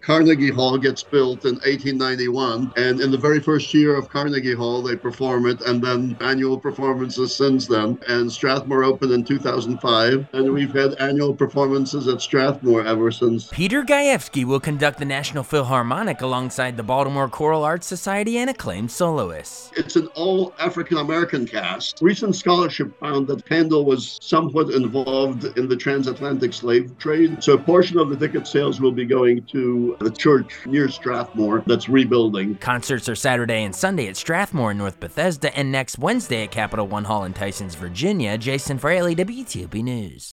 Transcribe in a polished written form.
Carnegie Hall gets built in 1891, and in the very first year of Carnegie Hall, they perform it, and then annual performances since then. And Strathmore opened in 2005, and we've had annual performances at Strathmore ever since. Peter Gajewski will conduct the National Philharmonic alongside the Baltimore Choral Arts Society and acclaimed soloists. It's an all African-American cast. Recent scholarship found that Handel was somewhat involved in the transatlantic slave trade, so a portion of the ticket sales will be going to the church near Strathmore that's rebuilding. Concerts are Saturday and Sunday at Strathmore in North Bethesda, and next Wednesday at Capital One Hall in Tysons, Virginia. Jason Fraley, WTOP News.